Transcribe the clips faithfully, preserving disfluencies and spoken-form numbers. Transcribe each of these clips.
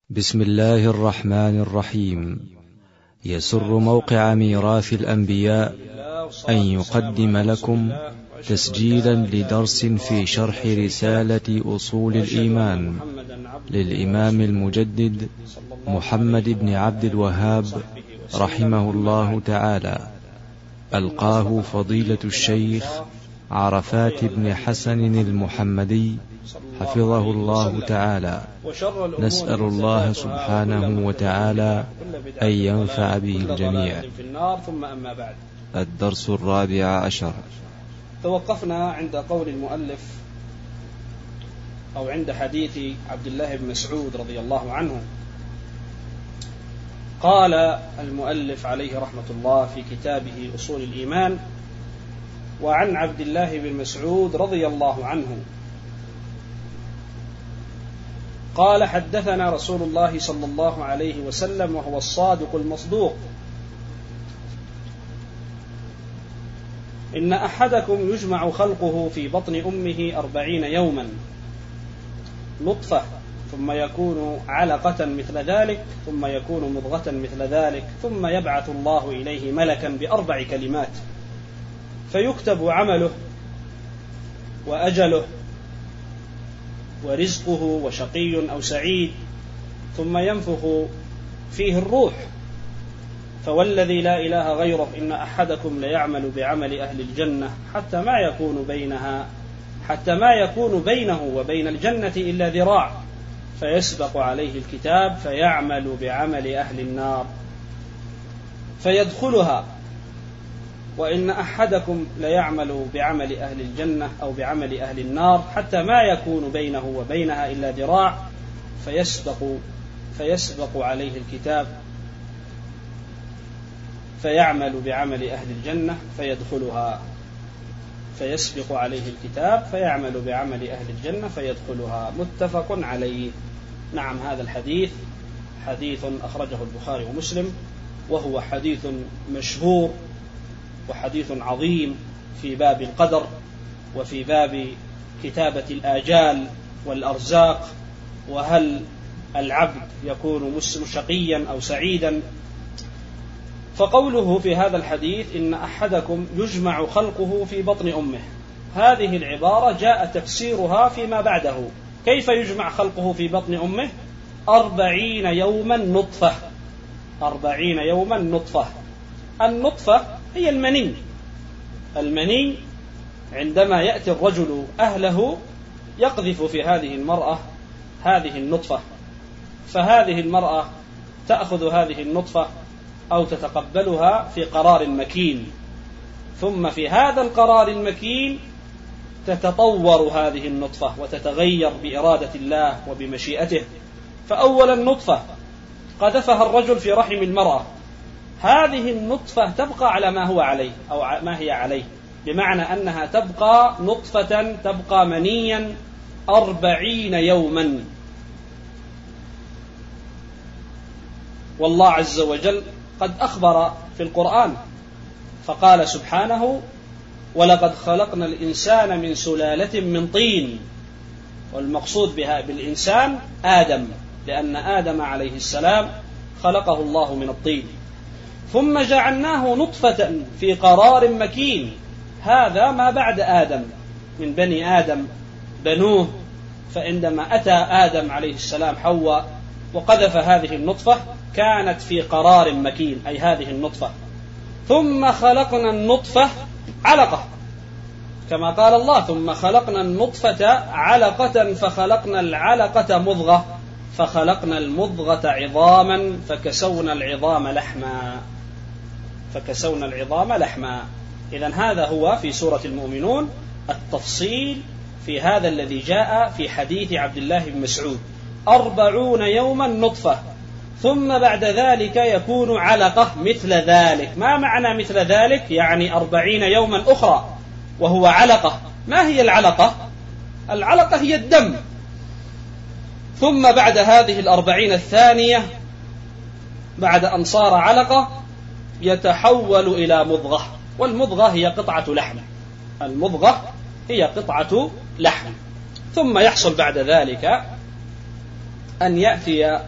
بسم الله الرحمن الرحيم. يسر موقع ميراث الأنبياء أن يقدم لكم تسجيلا لدرس في شرح رسالة أصول الإيمان للإمام المجدد محمد بن عبد الوهاب رحمه الله تعالى، ألقاه فضيلة الشيخ عرفات بن حسن المحمدي حفظه الله تعالى. نسأل الله سبحانه وتعالى أن ينفع به الجميع. ثم أما بعد، الدرس الرابع عشر. توقفنا عند قول المؤلف أو عند حديث عبد الله بن مسعود رضي الله عنه. قال المؤلف عليه رحمة الله في كتابه أصول الإيمان: وعن عبد الله بن مسعود رضي الله عنه قال: حدثنا رسول الله صلى الله عليه وسلم وهو الصادق المصدوق: إن أحدكم يجمع خلقه في بطن أمه أربعين يوما نطفة، ثم يكون علقة مثل ذلك، ثم يكون مضغة مثل ذلك، ثم يبعث الله إليه ملكا بأربع كلمات فيكتب عمله وأجله ورزقه وشقي أو سعيد، ثم ينفخ فيه الروح. فوالذي لا إله غيره إن أحدكم ليعمل بعمل أهل الجنة حتى ما يكون بينها حتى ما يكون بينه وبين الجنة إلا ذراع، فيسبق عليه الكتاب فيعمل بعمل أهل النار فيدخلها. وإن أحدكم ليعمل بعمل أهل الجنة أو بعمل أهل النار حتى ما يكون بينه وبينها إلا ذراع، فيسبق فيسبق عليه الكتاب فيعمل بعمل أهل الجنة فيدخلها فيسبق عليه الكتاب فيعمل بعمل أهل الجنة فيدخلها. متفق عليه. نعم، هذا الحديث حديث أخرجه البخاري ومسلم، وهو حديث مشهور وحديث عظيم في باب القدر وفي باب كتابة الآجال والأرزاق، وهل العبد يكون شقيا أو سعيدا. فقوله في هذا الحديث: إن أحدكم يجمع خلقه في بطن أمه، هذه العبارة جاء تفسيرها فيما بعده. كيف يجمع خلقه في بطن أمه؟ أربعين يوما نطفة. أربعين يوما نطفة. النطفة هي المني. المني عندما يأتي الرجل أهله يقذف في هذه المرأة هذه النطفة، فهذه المرأة تأخذ هذه النطفة أو تتقبلها في قرار مكين، ثم في هذا القرار المكين تتطور هذه النطفة وتتغير بإرادة الله وبمشيئته. فأولا نطفة قذفها الرجل في رحم المرأة، هذه النطفة تبقى على ما هو عليه أو ما هي عليه، بمعنى أنها تبقى نطفة، تبقى منيا أربعين يوما. والله عز وجل قد أخبر في القرآن فقال سبحانه: ولقد خلقنا الإنسان من سلالة من طين. والمقصود بها بالإنسان آدم، لأن آدم عليه السلام خلقه الله من الطين، ثم جعلناه نطفة في قرار مكين. هذا ما بعد آدم من بني آدم بنوه، فعندما أتى آدم عليه السلام حواء وقذف هذه النطفة كانت في قرار مكين، أي هذه النطفة. ثم خلقنا النطفة علقة، كما قال الله: ثم خلقنا النطفة علقة فخلقنا العلقة مضغة فخلقنا المضغة عظاما فكسونا العظام لحما فكسونا العظام لحما. إذن هذا هو في سورة المؤمنون التفصيل في هذا الذي جاء في حديث عبد الله بن مسعود: أربعون يوما نطفة، ثم بعد ذلك يكون علقة مثل ذلك. ما معنى مثل ذلك؟ يعني أربعين يوما أخرى وهو علقة. ما هي العلقة؟ العلقة هي الدم. ثم بعد هذه الأربعين الثانية، بعد أن صار علقة، يتحول إلى مضغة، والمضغة هي قطعة لحم. المضغة هي قطعة لحم. ثم يحصل بعد ذلك أن يأتي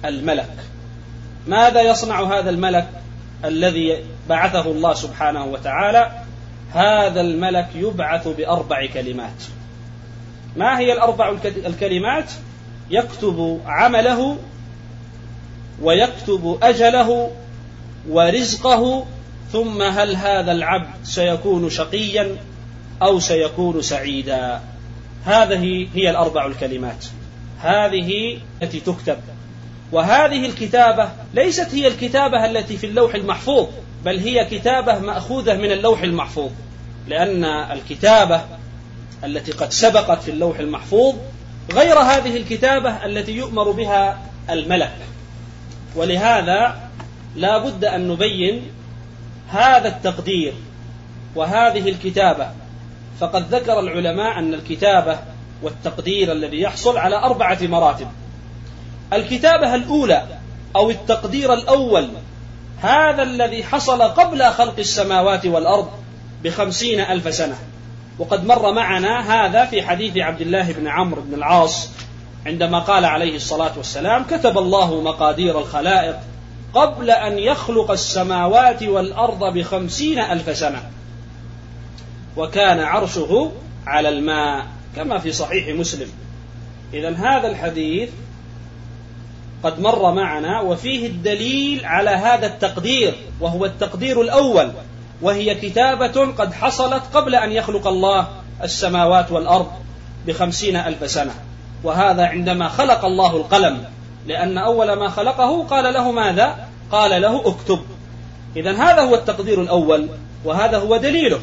الملك. ماذا يصنع هذا الملك الذي بعثه الله سبحانه وتعالى؟ هذا الملك يبعث بأربع كلمات. ما هي الأربع الكلمات؟ يكتب عمله ويكتب أجله ورزقه، ثم هل هذا العبد سيكون شقيا أو سيكون سعيدا. هذه هي الأربع الكلمات، هذه التي تكتب. وهذه الكتابة ليست هي الكتابة التي في اللوح المحفوظ، بل هي كتابة مأخوذة من اللوح المحفوظ، لأن الكتابة التي قد سبقت في اللوح المحفوظ غير هذه الكتابة التي يؤمر بها الملك. ولهذا لا بد أن نبين هذا التقدير وهذه الكتابة. فقد ذكر العلماء أن الكتابة والتقدير الذي يحصل على أربعة مراتب. الكتابة الأولى أو التقدير الأول هذا الذي حصل قبل خلق السماوات والأرض بخمسين ألف سنة، وقد مر معنا هذا في حديث عبد الله بن عمرو بن العاص عندما قال عليه الصلاة والسلام: كتب الله مقادير الخلائق قبل أن يخلق السماوات والأرض بخمسين ألف سنة، وكان عرشه على الماء، كما في صحيح مسلم. إذن هذا الحديث قد مر معنا وفيه الدليل على هذا التقدير، وهو التقدير الأول، وهي كتابة قد حصلت قبل أن يخلق الله السماوات والأرض بخمسين ألف سنة. وهذا عندما خلق الله القلم، لأن أول ما خلقه قال له ماذا؟ قال له اكتب. إذن هذا هو التقدير الأول، وهذا هو دليله.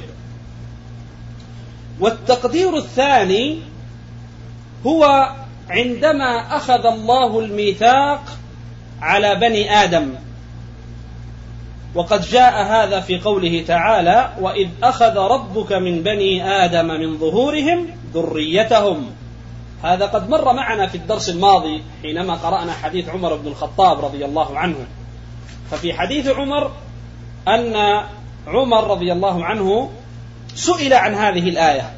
والتقدير الثاني هو عندما أخذ الله الميثاق على بني آدم، وقد جاء هذا في قوله تعالى: وإذ أخذ ربك من بني آدم من ظهورهم ذريتهم. هذا قد مر معنا في الدرس الماضي حينما قرأنا حديث عمر بن الخطاب رضي الله عنه. ففي حديث عمر أن عمر رضي الله عنه سئل عن هذه الآية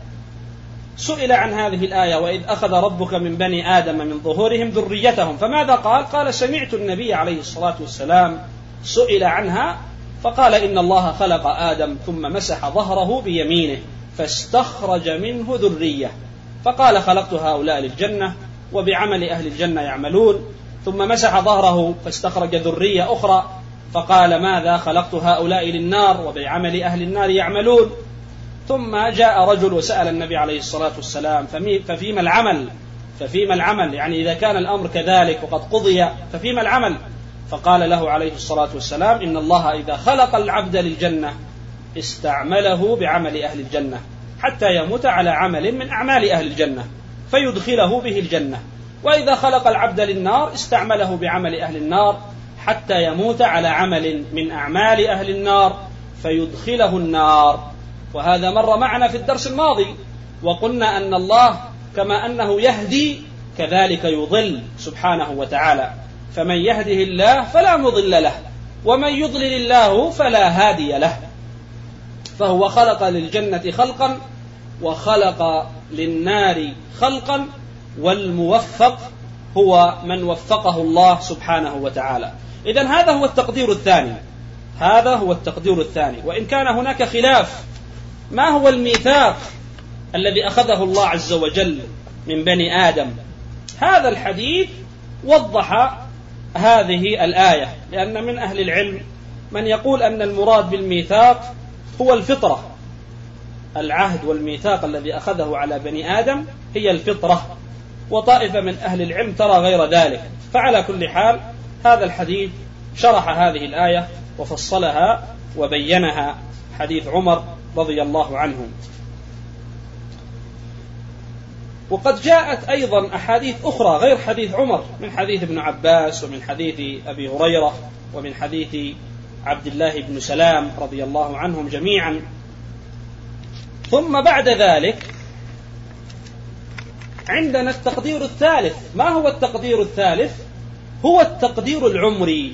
سئل عن هذه الآية وإذ أخذ ربك من بني آدم من ظهورهم ذريتهم، فماذا قال؟ قال: سمعت النبي عليه الصلاة والسلام سئل عنها فقال: إن الله خلق آدم ثم مسح ظهره بيمينه فاستخرج منه ذرية، فقال: خلقت هؤلاء للجنة وبعمل أهل الجنة يعملون، ثم مسح ظهره فاستخرج ذرية أخرى فقال: ماذا؟ خلقت هؤلاء للنار وبعمل أهل النار يعملون. ثم جاء رجل وسأل النبي عليه الصلاة والسلام: ففيما العمل؟ ففيما العمل؟ يعني إذا كان الأمر كذلك وقد قضي ففيما العمل؟ فقال له عليه الصلاة والسلام: إن الله إذا خلق العبد للجنة استعمله بعمل أهل الجنة حتى يموت على عمل من أعمال أهل الجنة فيدخله به الجنة، وإذا خلق العبد للنار استعمله بعمل أهل النار حتى يموت على عمل من أعمال أهل النار فيدخله النار. وهذا مر معنا في الدرس الماضي، وقلنا أن الله كما أنه يهدي كذلك يضل سبحانه وتعالى، فمن يهده الله فلا مضل له ومن يضلل الله فلا هادي له. فهو خلق للجنة خلقا وخلق للنار خلقا، والموفق هو من وفقه الله سبحانه وتعالى. إذن هذا هو التقدير الثاني هذا هو التقدير الثاني. وإن كان هناك خلاف ما هو الميثاق الذي أخذه الله عز وجل من بني آدم، هذا الحديث وضح هذه الآية، لأن من أهل العلم من يقول أن المراد بالميثاق هو الفطرة، العهد والميثاق الذي أخذه على بني آدم هي الفطرة، وطائفة من أهل العلم ترى غير ذلك. فعلى كل حال هذا الحديث شرح هذه الآية وفصلها وبينها، حديث عمر رضي الله عنه. وقد جاءت أيضا أحاديث أخرى غير حديث عمر، من حديث ابن عباس ومن حديث أبي هريرة ومن حديث عبد الله بن سلام رضي الله عنهم جميعا. ثم بعد ذلك عندنا التقدير الثالث. ما هو التقدير الثالث؟ هو التقدير العمري.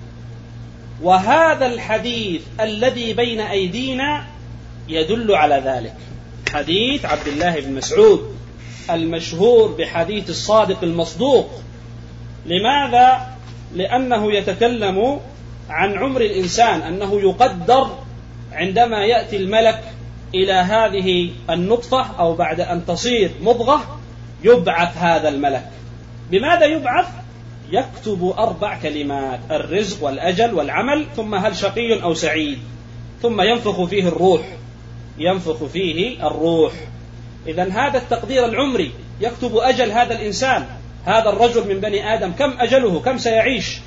وهذا الحديث الذي بين أيدينا يدل على ذلك، حديث عبد الله بن مسعود المشهور بحديث الصادق المصدوق. لماذا لأنه يتكلم عن عمر الإنسان، أنه يقدر عندما يأتي الملك إلى هذه النطفة أو بعد أن تصير مضغة يبعث هذا الملك. بماذا يبعث؟ يكتب أربع كلمات: الرزق والأجل والعمل، ثم هل شقي أو سعيد، ثم ينفخ فيه الروح ينفخ فيه الروح إذن هذا التقدير العمري، يكتب أجل هذا الإنسان، هذا الرجل من بني آدم كم أجله، كم سيعيش،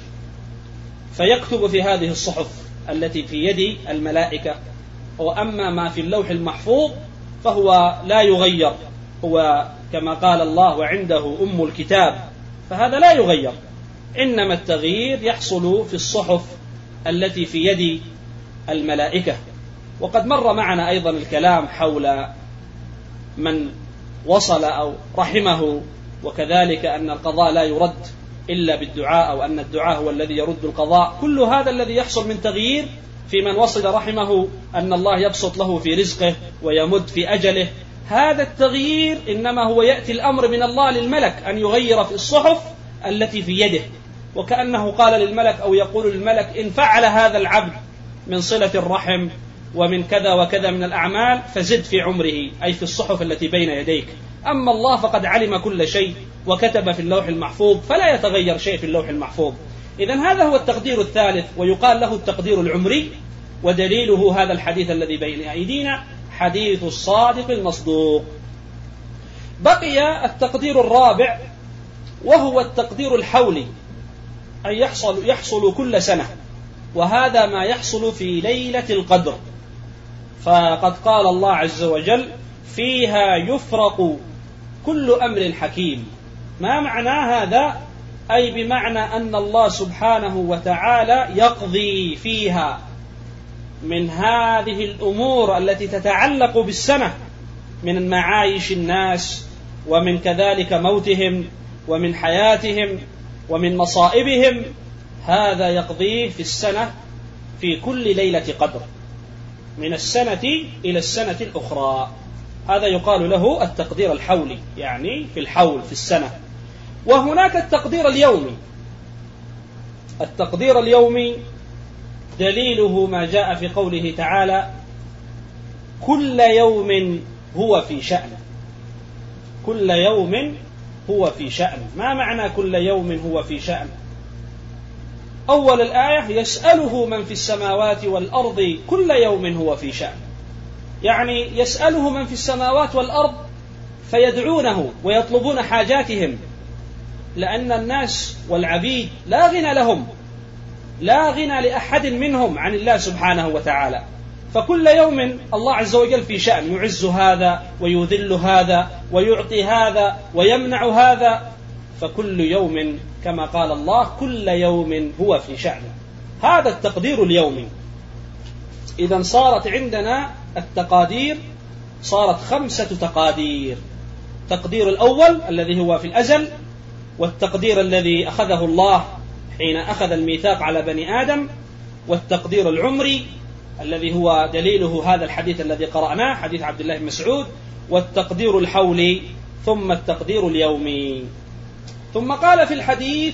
فيكتب في هذه الصحف التي في يد الملائكة. وأما ما في اللوح المحفوظ فهو لا يغير، هو كما قال الله وعنده أم الكتاب، فهذا لا يغير، إنما التغيير يحصل في الصحف التي في يد الملائكة. وقد مر معنا أيضا الكلام حول من وصل أو رحمه، وكذلك أن القضاء لا يرد إلا بالدعاء، أو أن الدعاء هو الذي يرد القضاء. كل هذا الذي يحصل من تغيير في من وصل رحمه، أن الله يبسط له في رزقه ويمد في أجله، هذا التغيير إنما هو يأتي الأمر من الله للملك أن يغير في الصحف التي في يده، وكأنه قال للملك أو يقول للملك: إن فعل هذا العبد من صلة الرحم ومن كذا وكذا من الأعمال فزد في عمره، أي في الصحف التي بين يديك. أما الله فقد علم كل شيء وكتب في اللوح المحفوظ، فلا يتغير شيء في اللوح المحفوظ. إذن هذا هو التقدير الثالث، ويقال له التقدير العمري، ودليله هذا الحديث الذي بين أيدينا، حديث الصادق المصدوق. بقي التقدير الرابع، وهو التقدير الحولي، أن يحصل, يحصل كل سنة، وهذا ما يحصل في ليلة القدر. فقد قال الله عز وجل: فيها يفرق كل أمر حكيم. ما معنى هذا؟ أي بمعنى أن الله سبحانه وتعالى يقضي فيها من هذه الأمور التي تتعلق بالسنة، من معايش الناس، ومن كذلك موتهم، ومن حياتهم، ومن مصائبهم، هذا يقضيه في السنة في كل ليلة قدر، من السنة إلى السنة الأخرى. هذا يقال له التقدير الحولي، يعني في الحول في السنة. وهناك التقدير اليومي. التقدير اليومي دليله ما جاء في قوله تعالى: كل يوم هو في شأن. كل يوم هو في شأن. ما معنى كل يوم هو في شأن؟ أول الآية: يسأله من في السماوات والأرض كل يوم هو في شأن، يعني يسأله من في السماوات والأرض فيدعونه ويطلبون حاجاتهم، لأن الناس والعبيد لا غنى لهم، لا غنى لأحد منهم عن الله سبحانه وتعالى. فكل يوم الله عز وجل في شأن، يعز هذا ويذل هذا ويعطي هذا ويمنع هذا، فكل يوم كما قال الله: كل يوم هو في شأن. هذا التقدير اليومي. إذن صارت عندنا التقادير صارت خمسة تقادير: التقدير الأول الذي هو في الأزل، والتقدير الذي أخذه الله حين أخذ الميثاق على بني آدم، والتقدير العمري الذي هو دليله هذا الحديث الذي قرأناه، حديث عبد الله بن مسعود، والتقدير الحولي، ثم التقدير اليومي. ثم قال في الحديث: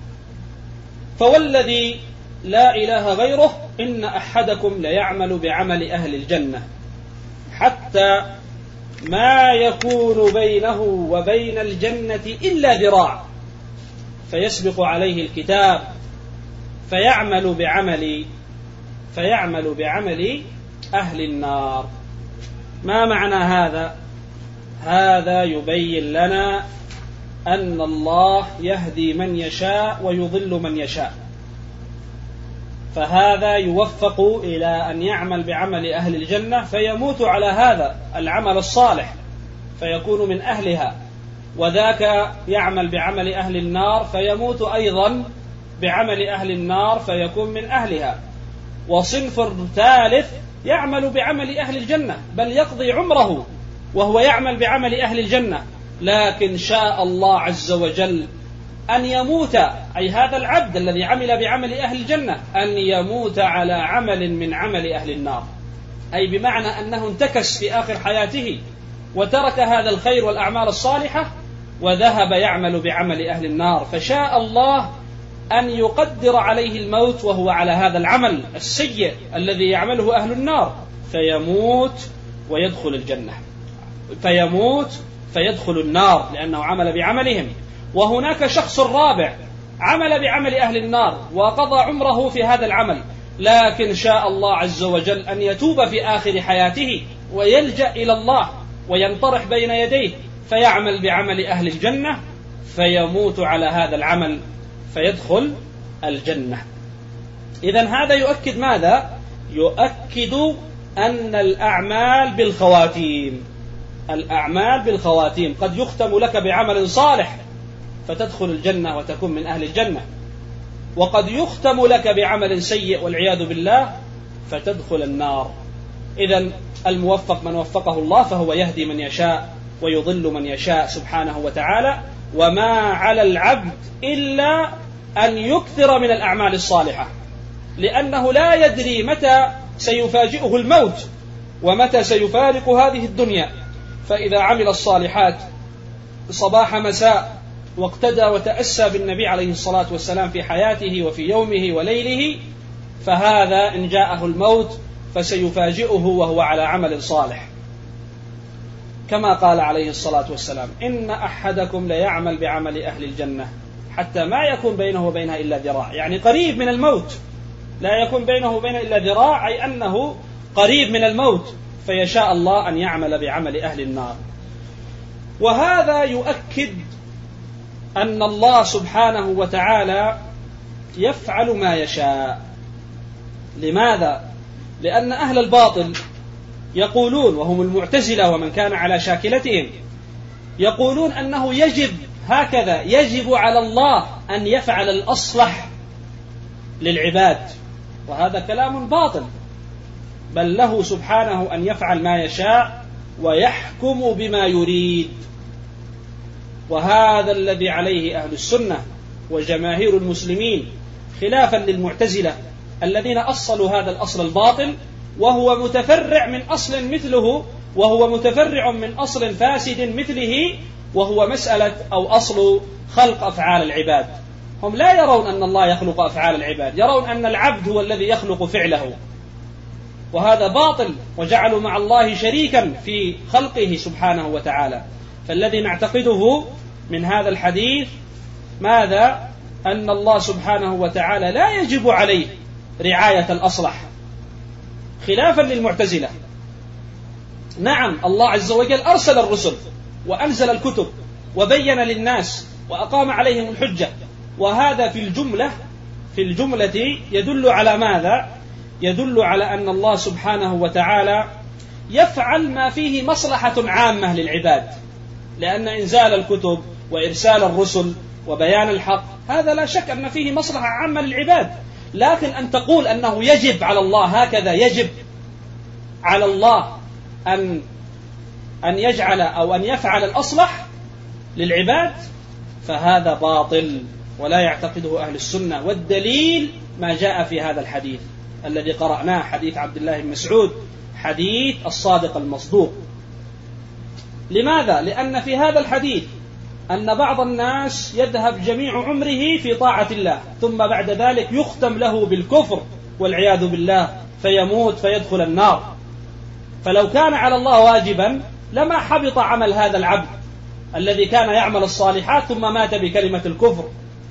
فوالذي لا إله غيره إن أحدكم ليعمل بعمل أهل الجنة حتى ما يكون بينه وبين الجنة إلا ذراع، فيسبق عليه الكتاب فيعمل بعمل فيعمل بعمل أهل النار. ما معنى هذا؟ هذا يبين لنا أن الله يهدي من يشاء ويضل من يشاء، فهذا يوفق إلى أن يعمل بعمل أهل الجنة فيموت على هذا العمل الصالح فيكون من أهلها، وذاك يعمل بعمل أهل النار فيموت أيضا بعمل أهل النار فيكون من أهلها. وصنف ثالث يعمل بعمل أهل الجنة، بل يقضي عمره وهو يعمل بعمل أهل الجنة، لكن شاء الله عز وجل أن يموت، أي هذا العبد الذي عمل بعمل أهل الجنة أن يموت على عمل من عمل أهل النار، أي بمعنى أنه انتكس في آخر حياته وترك هذا الخير والأعمال الصالحة وذهب يعمل بعمل أهل النار. فشاء الله أن يقدر عليه الموت وهو على هذا العمل السيء الذي يعمله أهل النار، فيموت ويدخل الجنة، فيموت فيدخل النار لأنه عمل بعملهم. وهناك شخص رابع عمل بعمل أهل النار وقضى عمره في هذا العمل، لكن شاء الله عز وجل أن يتوب في آخر حياته ويلجأ إلى الله وينطرح بين يديه فيعمل بعمل أهل الجنة، فيموت على هذا العمل فيدخل الجنة. إذن هذا يؤكد ماذا؟ يؤكد أن الأعمال بالخواتيم، الأعمال بالخواتيم، قد يختم لك بعمل صالح فتدخل الجنة وتكون من أهل الجنة، وقد يختم لك بعمل سيء والعياذ بالله فتدخل النار. إذن الموفق من وفقه الله، فهو يهدي من يشاء ويضل من يشاء سبحانه وتعالى، وما على العبد إلا أن يكثر من الأعمال الصالحة، لأنه لا يدري متى سيفاجئه الموت ومتى سيفارق هذه الدنيا، فإذا عمل الصالحات صباح مساء واقتدى وتأسى بالنبي عليه الصلاة والسلام في حياته وفي يومه وليله، فهذا إن جاءه الموت فسيفاجئه وهو على عمل صالح، كما قال عليه الصلاة والسلام: إن أحدكم ليعمل بعمل أهل الجنة حتى ما يكون بينه وبينها إلا ذراع، يعني قريب من الموت، لا يكون بينه وبينها إلا ذراع، أي أنه قريب من الموت، فيشاء الله أن يعمل بعمل أهل النار. وهذا يؤكد أن الله سبحانه وتعالى يفعل ما يشاء. لماذا؟ لأن أهل الباطل يقولون، وهم المعتزلة ومن كان على شاكلتهم، يقولون أنه يجب هكذا، يجب على الله أن يفعل الأصلح للعباد، وهذا كلام باطل، بل له سبحانه أن يفعل ما يشاء ويحكم بما يريد. وهذا الذي عليه أهل السنة وجماهير المسلمين، خلافا للمعتزلة الذين أصلوا هذا الأصل الباطل، وهو متفرع من أصل مثله، وهو متفرع من أصل فاسد مثله، وهو مسألة أو أصل خلق أفعال العباد. هم لا يرون أن الله يخلق أفعال العباد، يرون أن العبد هو الذي يخلق فعله، وهذا باطل، وجعلوا مع الله شريكا في خلقه سبحانه وتعالى. فالذي نعتقده من هذا الحديث ماذا؟ أن الله سبحانه وتعالى لا يجب عليه رعاية الأصلح، خلافا للمعتزلة. نعم، الله عز وجل أرسل الرسل وأنزل الكتب وبين للناس وأقام عليهم الحجة، وهذا في الجملة في الجملة يدل على ماذا؟ يدل على أن الله سبحانه وتعالى يفعل ما فيه مصلحة عامة للعباد، لأن إنزال الكتب وإرسال الرسل وبيان الحق هذا لا شك أن فيه مصلحة عامة للعباد. لكن أن تقول أنه يجب على الله هكذا، يجب على الله أن أن يجعل أو أن يفعل الأصلح للعباد، فهذا باطل ولا يعتقده أهل السنة. والدليل ما جاء في هذا الحديث الذي قرأناه، حديث عبد الله بن مسعود، حديث الصادق المصدوق. لماذا؟ لأن في هذا الحديث أن بعض الناس يذهب جميع عمره في طاعة الله، ثم بعد ذلك يختم له بالكفر والعياذ بالله، فيموت فيدخل النار. فلو كان على الله واجبا لما حبط عمل هذا العبد الذي كان يعمل الصالحات ثم مات بكلمة الكفر،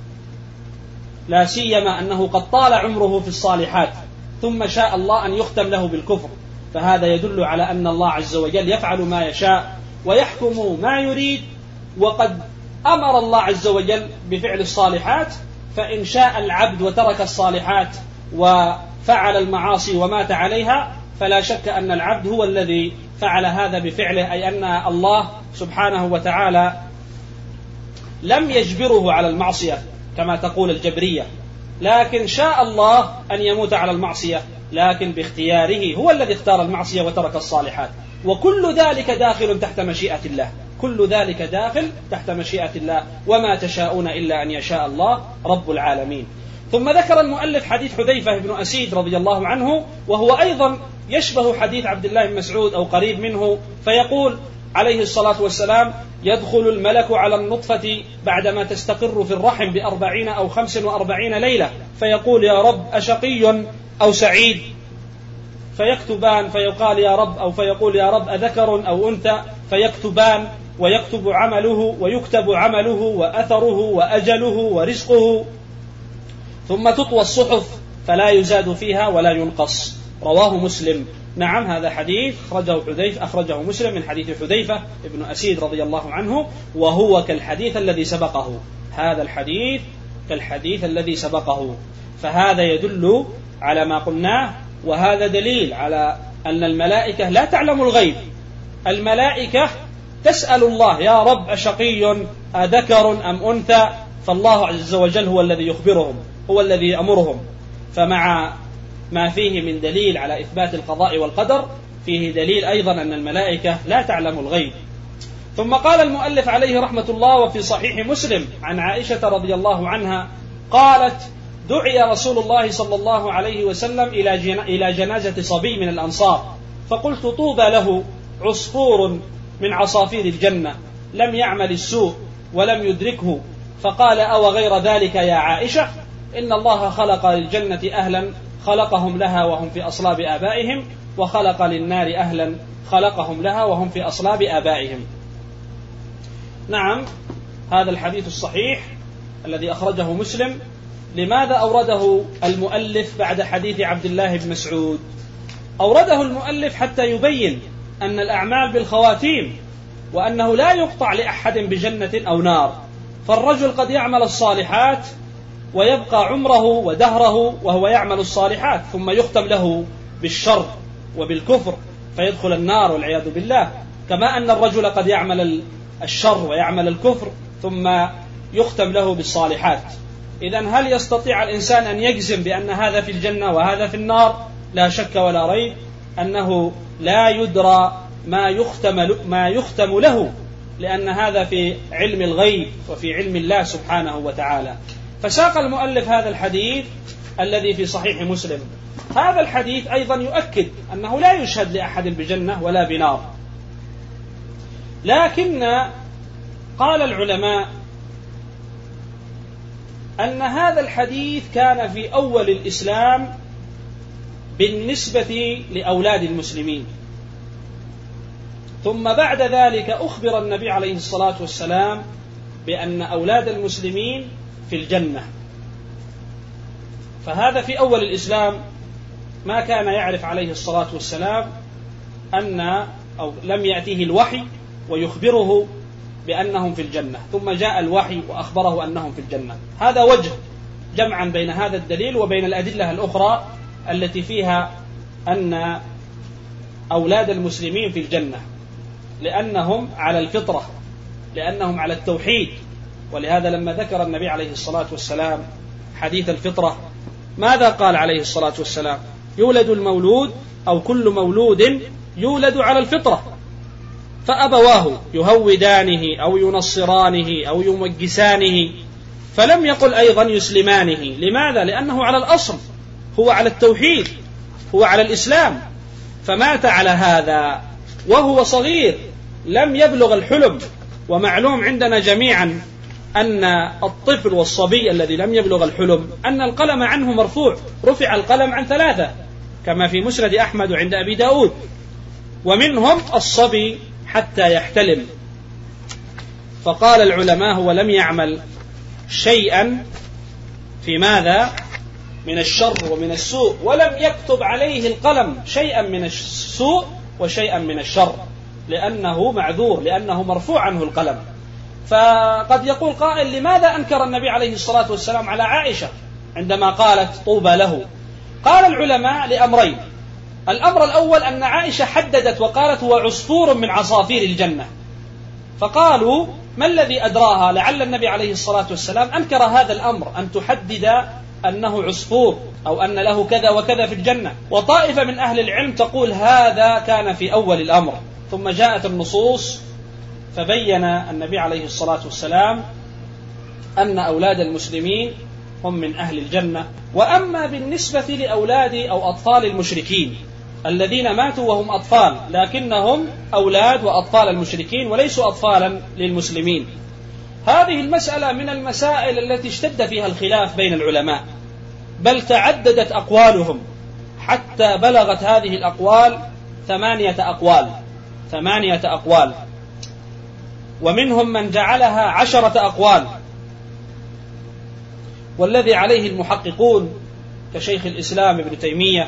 لا سيما أنه قد طال عمره في الصالحات ثم شاء الله أن يختم له بالكفر. فهذا يدل على أن الله عز وجل يفعل ما يشاء ويحكم ما يريد، وقد أمر الله عز وجل بفعل الصالحات، فإن شاء العبد وترك الصالحات وفعل المعاصي ومات عليها فلا شك أن العبد هو الذي فعل هذا بفعله، أي أن الله سبحانه وتعالى لم يجبره على المعصية كما تقول الجبرية، لكن شاء الله أن يموت على المعصية، لكن باختياره، هو الذي اختار المعصية وترك الصالحات. وكل ذلك داخل تحت مشيئة الله، كل ذلك داخل تحت مشيئة الله، وما تشاءون إلا أن يشاء الله رب العالمين. ثم ذكر المؤلف حديث حذيفة بن أسيد رضي الله عنه، وهو أيضا يشبه حديث عبد الله بن مسعود أو قريب منه، فيقول: عليه الصلاة والسلام يدخل الملك على النطفة بعدما تستقر في الرحم بأربعين أو خمس وأربعين ليلة فيقول يا رب أشقي أو سعيد، فيكتبان فيقال يا رب أو فيقول يا رب أذكر أو أنثى، فيكتبان ويكتب عمله ويكتب عمله وأثره وأجله ورزقه، ثم تطوى الصحف فلا يزاد فيها ولا ينقص. رواه مسلم. نعم، هذا حديث أخرجه حذيفة أخرجه مسلم من حديث حذيفة ابن أسيد رضي الله عنه، وهو كالحديث الذي سبقه. هذا الحديث كالحديث الذي سبقه، فهذا يدل على ما قلناه، وهذا دليل على أن الملائكة لا تعلم الغيب. الملائكة تسأل الله يا رب أشقي أذكر أم أنثى، فالله عز وجل هو الذي يخبرهم، هو الذي يأمرهم. فمع ما فيه من دليل على إثبات القضاء والقدر، فيه دليل أيضا أن الملائكة لا تعلم الغيب. ثم قال المؤلف عليه رحمة الله: وفي صحيح مسلم عن عائشة رضي الله عنها قالت: دعي رسول الله صلى الله عليه وسلم إلى جنازة صبي من الأنصار، فقلت طوبى له عصفور من عصافير الجنة لم يعمل السوء ولم يدركه. فقال: أو غير ذلك يا عائشة، إن الله خلق للجنة أهلا خلقهم لها وهم في أصلاب آبائهم، وخلق للنار أهلا خلقهم لها وهم في أصلاب آبائهم. نعم، هذا الحديث الصحيح الذي أخرجه مسلم. لماذا أورده المؤلف بعد حديث عبد الله بن مسعود؟ أورده المؤلف حتى يبين أن الأعمال بالخواتيم، وأنه لا يقطع لأحد بجنة أو نار. فالرجل قد يعمل الصالحات ويبقى عمره ودهره وهو يعمل الصالحات، ثم يختم له بالشر وبالكفر فيدخل النار والعياذ بالله، كما أن الرجل قد يعمل الشر ويعمل الكفر ثم يختم له بالصالحات. إذن هل يستطيع الإنسان أن يجزم بأن هذا في الجنة وهذا في النار؟ لا شك ولا ريب أنه لا يدرى ما يختم, ما يختم له، لأن هذا في علم الغيب وفي علم الله سبحانه وتعالى. فساق المؤلف هذا الحديث الذي في صحيح مسلم. هذا الحديث أيضا يؤكد أنه لا يشهد لأحد بجنة ولا بنار، لكن قال العلماء أن هذا الحديث كان في أول الإسلام بالنسبة لأولاد المسلمين، ثم بعد ذلك أخبر النبي عليه الصلاة والسلام بأن أولاد المسلمين في الجنة. فهذا في أول الإسلام ما كان يعرف عليه الصلاة والسلام أن أو لم يأتيه الوحي ويخبره بأنهم في الجنة، ثم جاء الوحي وأخبره أنهم في الجنة. هذا وجه جمعا بين هذا الدليل وبين الأدلة الأخرى التي فيها أن أولاد المسلمين في الجنة، لأنهم على الفطرة، لأنهم على التوحيد. ولهذا لما ذكر النبي عليه الصلاة والسلام حديث الفطرة ماذا قال عليه الصلاة والسلام؟ يولد المولود أو كل مولود يولد على الفطرة، فأبواه يهودانه أو ينصرانه أو يمجسانه، فلم يقل أيضا يسلمانه. لماذا؟ لأنه على الأصل، هو على التوحيد، هو على الإسلام. فمات على هذا وهو صغير لم يبلغ الحلم. ومعلوم عندنا جميعا أن الطفل والصبي الذي لم يبلغ الحلم أن القلم عنه مرفوع، رفع القلم عن ثلاثة كما في مسند أحمد عند أبي داود، ومنهم الصبي حتى يحتلم. فقال العلماء هو لم يعمل شيئا في ماذا؟ من الشر ومن السوء، ولم يكتب عليه القلم شيئا من السوء وشيئا من الشر، لأنه معذور، لأنه مرفوع عنه القلم. فقد يقول قائل: لماذا أنكر النبي عليه الصلاة والسلام على عائشة عندما قالت طوبى له؟ قال العلماء لأمرين. الأمر الأول أن عائشة حددت وقالت هو عصفور من عصافير الجنة، فقالوا ما الذي أدراها؟ لعل النبي عليه الصلاة والسلام أنكر هذا الأمر، أن تحدد أنه عصفور أو أن له كذا وكذا في الجنة. وطائفة من أهل العلم تقول هذا كان في أول الأمر، ثم جاءت النصوص فبين النبي عليه الصلاة والسلام أن أولاد المسلمين هم من أهل الجنة. وأما بالنسبة لأولاد أو أطفال المشركين الذين ماتوا وهم أطفال، لكنهم أولاد وأطفال المشركين وليسوا أطفالا للمسلمين. هذه المسألة من المسائل التي اشتد فيها الخلاف بين العلماء، بل تعددت أقوالهم حتى بلغت هذه الأقوال ثمانية أقوال ثمانية أقوال ومنهم من جعلها عشرة أقوال. والذي عليه المحققون كشيخ الإسلام ابن تيمية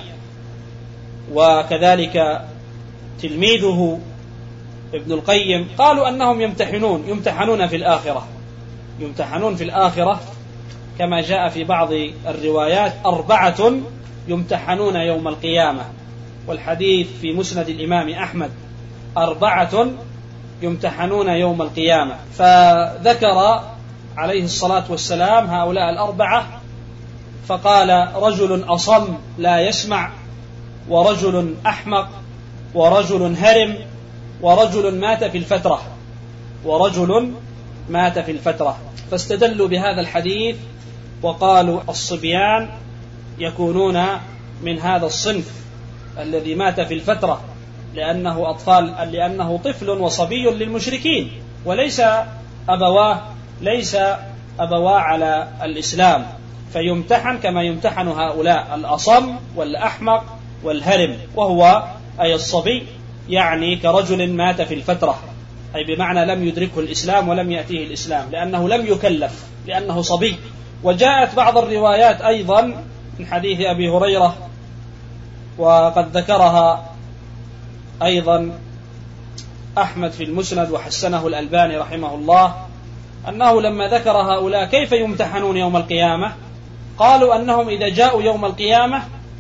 وكذلك تلميذه ابن القيم قالوا أنهم يمتحنون يمتحنون في الآخرة يمتحنون في الآخرة كما جاء في بعض الروايات أربعة يمتحنون يوم القيامة، والحديث في مسند الإمام أحمد أربعة يمتحنون يوم القيامة. فذكر عليه الصلاة والسلام هؤلاء الأربعة فقال: رجل أصم لا يسمع، ورجل أحمق، ورجل هرم، ورجل مات في الفترة ورجل مات في الفترة فاستدلوا بهذا الحديث وقالوا الصبيان يكونون من هذا الصنف الذي مات في الفترة، لأنه أطفال لأنه طفل وصبي للمشركين، وليس أبواه ليس أبواه على الإسلام، فيمتحن كما يمتحن هؤلاء الأصم والأحمق والهرم، وهو أي الصبي يعني كرجل مات في الفترة، أي بمعنى لم يدركه الإسلام ولم يأتيه الإسلام لأنه لم يكلف لأنه صبي. وجاءت بعض الروايات أيضا من حديث أبي هريرة وقد ذكرها أيضا أحمد في المسند وحسنه الألباني رحمه الله، أنه لما ذكر هؤلاء كيف يمتحنون يوم القيامة قالوا أنهم إذا جاءوا يوم القيامة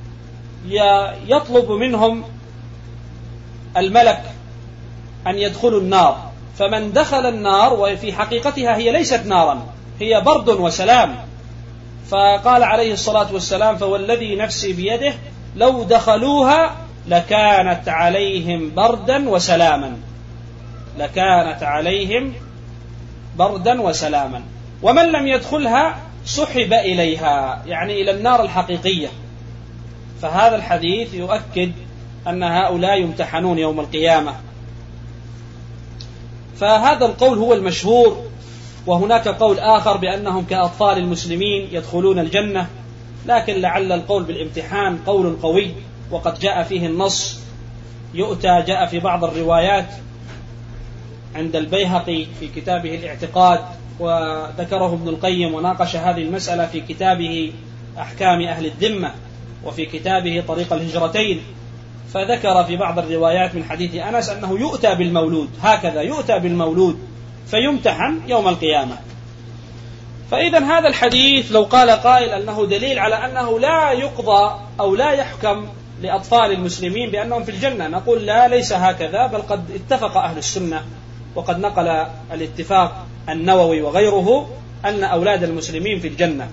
يطلب منهم الملك أن يدخلوا النار، فمن دخل النار وفي حقيقتها هي ليست نارا، هي برد وسلام، فقال عليه الصلاة والسلام: فوالذي نفسي بيده لو دخلوها لكانت عليهم بردا وسلاما لكانت عليهم بردا وسلاما ومن لم يدخلها سحب إليها، يعني إلى النار الحقيقية. فهذا الحديث يؤكد أن هؤلاء يمتحنون يوم القيامة. فهذا القول هو المشهور، وهناك قول آخر بأنهم كأطفال المسلمين يدخلون الجنة، لكن لعل القول بالامتحان قول قوي وقد جاء فيه النص. يؤتى جاء في بعض الروايات عند البيهقي في كتابه الاعتقاد، وذكره ابن القيم وناقش هذه المسألة في كتابه أحكام أهل الذمة وفي كتابه طريق الهجرتين، فذكر في بعض الروايات من حديث أنس أنه يؤتى بالمولود، هكذا يؤتى بالمولود فيمتحن يوم القيامة. فإذا هذا الحديث لو قال قائل أنه دليل على أنه لا يقضى أو لا يحكم لأطفال المسلمين بأنهم في الجنة، نقول لا، ليس هكذا، بل قد اتفق أهل السنة وقد نقل الاتفاق النووي وغيره أن أولاد المسلمين في الجنة.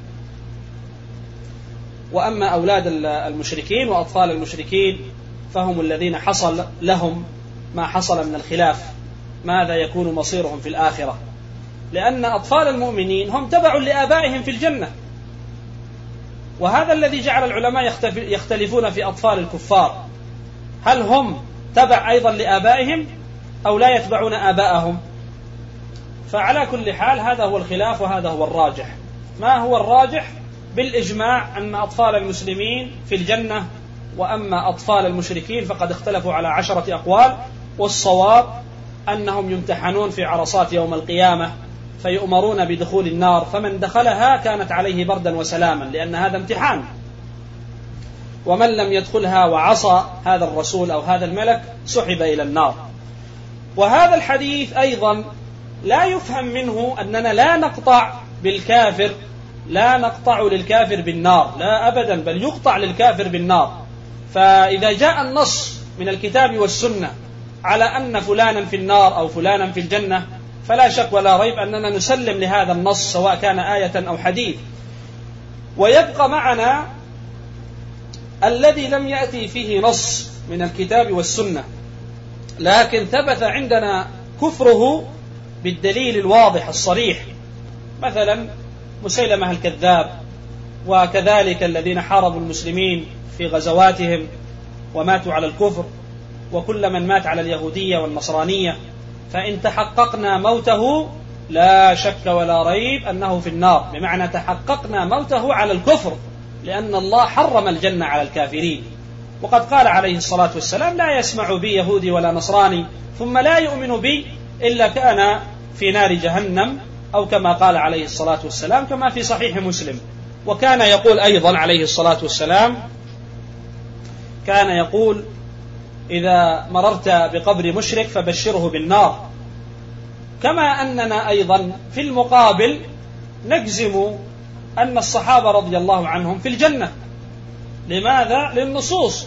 وأما أولاد المشركين وأطفال المشركين فهم الذين حصل لهم ما حصل من الخلاف ماذا يكون مصيرهم في الآخرة، لأن أطفال المؤمنين هم تبع لآبائهم في الجنة، وهذا الذي جعل العلماء يختلفون في أطفال الكفار، هل هم تبع أيضا لآبائهم أو لا يتبعون آباءهم؟ فعلى كل حال هذا هو الخلاف وهذا هو الراجح. ما هو الراجح؟ بالإجماع أن أطفال المسلمين في الجنة، وأما أطفال المشركين فقد اختلفوا على عشرة أقوال، والصواب أنهم يمتحنون في عرصات يوم القيامة فيؤمرون بدخول النار، فمن دخلها كانت عليه بردا وسلاما لأن هذا امتحان، ومن لم يدخلها وعصى هذا الرسول أو هذا الملك سحب إلى النار. وهذا الحديث أيضا لا يفهم منه أننا لا نقطع بالكافر لا نقطع للكافر بالنار، لا أبدا، بل يقطع للكافر بالنار. فإذا جاء النص من الكتاب والسنة على أن فلانا في النار أو فلانا في الجنة فلا شك ولا ريب أننا نسلم لهذا النص سواء كان آية أو حديث. ويبقى معنا الذي لم يأتي فيه نص من الكتاب والسنة لكن ثبت عندنا كفره بالدليل الواضح الصريح، مثلا مسيلمة الكذاب، وكذلك الذين حاربوا المسلمين في غزواتهم وماتوا على الكفر، وكل من مات على اليهودية والنصرانية، فإن تحققنا موته لا شك ولا ريب أنه في النار، بمعنى تحققنا موته على الكفر، لأن الله حرم الجنة على الكافرين. وقد قال عليه الصلاة والسلام: لا يسمع بي يهودي ولا نصراني ثم لا يؤمن بي إلا كان في نار جهنم، أو كما قال عليه الصلاة والسلام كما في صحيح مسلم. وكان يقول أيضا عليه الصلاة والسلام، كان يقول: إذا مررت بقبر مشرك فبشره بالنار. كما أننا أيضا في المقابل نجزم أن الصحابة رضي الله عنهم في الجنة. لماذا؟ للنصوص.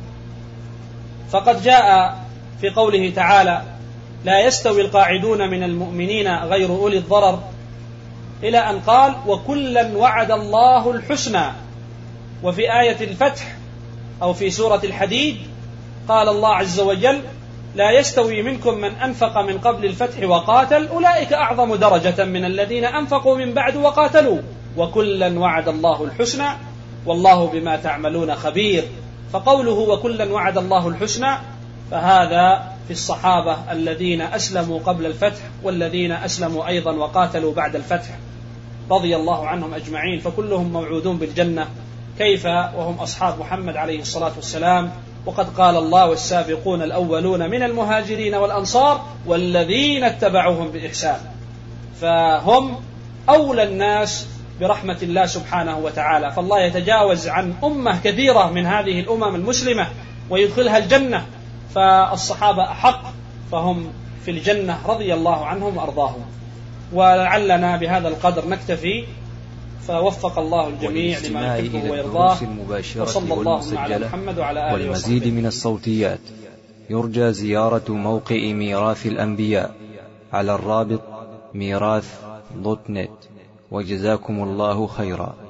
فقد جاء في قوله تعالى: لا يستوي القاعدون من المؤمنين غير أولي الضرر، إلى أن قال: وكلا وعد الله الحسنى. وفي آية الفتح أو في سورة الحديد قال الله عز وجل: لا يستوي منكم من أنفق من قبل الفتح وقاتل أولئك أعظم درجة من الذين أنفقوا من بعد وقاتلوا وكلا وعد الله الحسنى والله بما تعملون خبير. فقوله وكلا وعد الله الحسنى فهذا في الصحابة الذين أسلموا قبل الفتح والذين أسلموا أيضا وقاتلوا بعد الفتح رضي الله عنهم أجمعين، فكلهم موعودون بالجنة، كيف وهم أصحاب محمد عليه الصلاة والسلام. وقد قال الله: والسابقون الأولون من المهاجرين والأنصار والذين اتبعوهم بإحسان. فهم أولى الناس برحمة الله سبحانه وتعالى، فالله يتجاوز عن أمة كثيرة من هذه الأمم المسلمة ويدخلها الجنة، فالصحابة أحق، فهم في الجنة رضي الله عنهم وأرضاهم. ولعلنا بهذا القدر نكتفي، فوفق الله الجميع لما يحبه ويرضاه، وصلى الله على محمد وعلى آله وصحبه. والمزيد من الصوتيات يرجى زيارة موقع ميراث الأنبياء على الرابط ميراث دوت نت. وجزاكم الله خيرا.